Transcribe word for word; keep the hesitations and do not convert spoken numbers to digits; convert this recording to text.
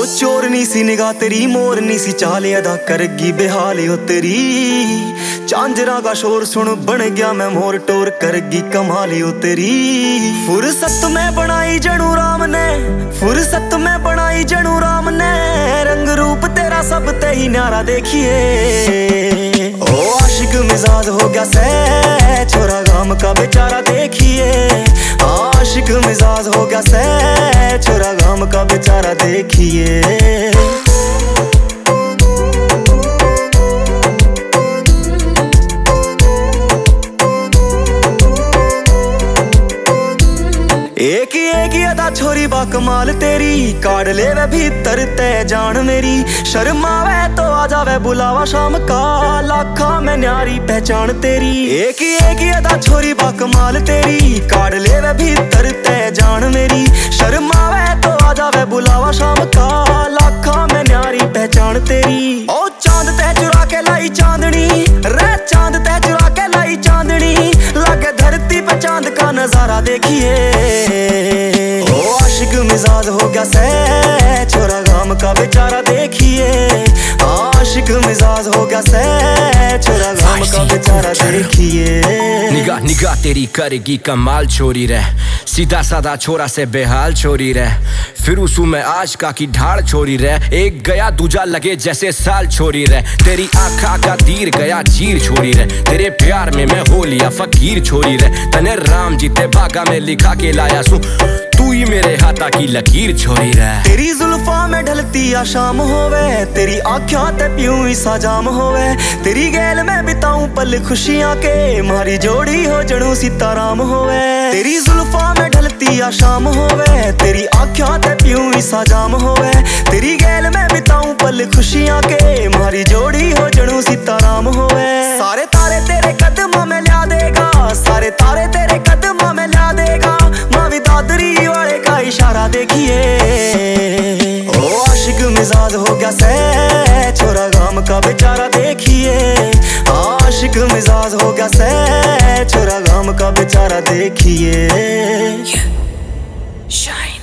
चोरनी सी निगाह तेरी, मोरनी सी चाल अदा करगी बेहाल हो तेरी। झांझरा का शोर सुन बन गया मैं मोर, टोर करगी कमाल हो तेरी। फुर्सत में बनाई जनू राम ने, फुर्सत में बनाई जनू राम ने, रंग रूप तेरा सब ते ही न्यारा देखिए। ओ आशिक मिजाज हो गया से छोरा गाम का बेचारा देखिए। आशिक मिजाज हो गया से छोरा गाम का बेचारा देखिए। एक ही एक ही अदा छोरी बा कमाल तेरी, काढ़ ले वे भीतर ते जान मेरी। शर्मावे तो आ जावे बुलावा शाम का, लाखा में न्यारी पहचान तेरी। एक ही एक ही अदा छोरी बा कमाल तेरी, काढ़ ले वे भीतर ते जान मेरी। शर्मावे तो आ जावे बुलावा शाम का, लाखा में न्यारी पहचान तेरी। ओ चांद ते चुरा के लाई चांदनी रे, चांद ते चुरा के लाई चांदनी, लागे धरती पे चांद का नजारा देखिए। ओ आशिक मिजाज हो गया से छोरा गाम का बेचारा देखिए। आशिक मिजाज हो गया से छोरा गाम का बेचारा देखिए। निगाह निगाह तेरी करेगी कमाल छोरी रे, सीधा साधा छोरा से बेहाल छोरी रे। फिर उसू में आज का की ढाल छोरी रे, एक गया दूजा लगे जैसे साल छोरी रे। तेरी आँखा का तीर गया चीर छोरी रे, तेरे प्यार में मैं हो लिया फकीर छोरी रे। तने राम जी ते बागा में लिखा के लाया सू, तू ही मेरे हाथा की लकीर छोरी रे। तेरी जुल्फा में ढलती आ शाम होवे, तेरी आँखों ते प्यूं सा जाम होवे। तेरी गैल में बिताऊं पल खुशियां के, मारी जोड़ी हो जणू सीताराम होवे। तेरी जुल्फा में ढलती आ शाम होवे, तेरी आँखों ते प्यूं सा जाम होवे। तेरी गैल में बिताऊं पल खुशियां के, मारी जोड़ी हो जणू सीताराम होवे। सारे तारे तेरे कदमों में ला देगा, सारे तारे तेरे कदमों में ला देगा। मावी दादरी वाले का इशारा देखिए। ओ आशिक मिजाज हो गया से छोरा गाम का बेचारा देखिए। आशिक मिजाज हो गया से छोरा गाम का बेचारा देखिए। शाइन